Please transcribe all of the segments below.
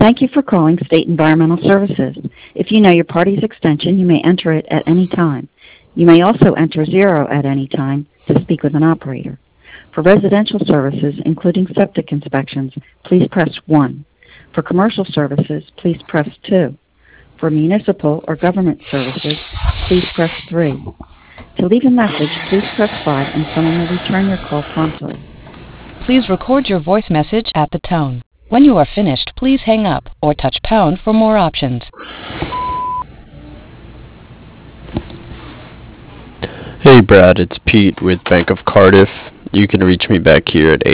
Thank you for calling State Environmental Services. If you know your party's extension, you may enter it at any time. You may also enter 0 at any time to speak with an operator. For residential services, including septic inspections, please press 1. For commercial services, please press 2. For municipal or government services, please press 3. To leave a message, please press 5 and someone will return your call promptly. Please record your voice message at the tone. When you are finished, please hang up or touch pound for more options. Hey Brad, it's Pete with Bank of Cardiff. You can reach me back here at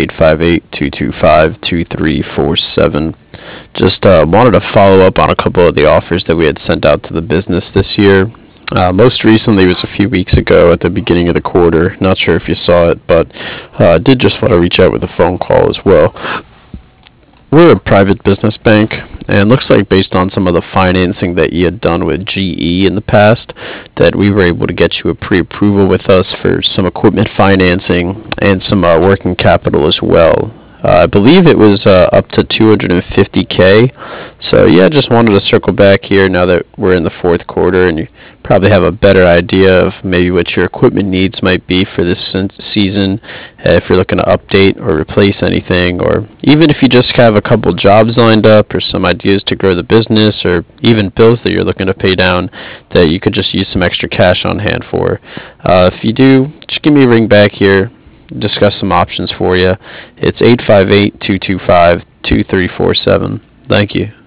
858-225-2347. Just wanted to follow up on a couple of the offers that we had sent out to the business this year. Most recently was a few weeks ago at the beginning of the quarter. Not sure if you saw it, but did just want to reach out with a phone call as well. We're a private business bank, and looks like based on some of the financing that you had done with GE in the past, that we were able to get you a pre-approval with us for some equipment financing and some working capital as well. I believe it was up to $250K. So yeah, just wanted to circle back here now that we're in the fourth quarter and you probably have a better idea of maybe what your equipment needs might be for this season, if you're looking to update or replace anything, or even if you just have a couple jobs lined up or some ideas to grow the business or even bills that you're looking to pay down that you could just use some extra cash on hand for. If you do, just give me a ring back here, discuss some options for you. It's 858-225-2347. Thank you.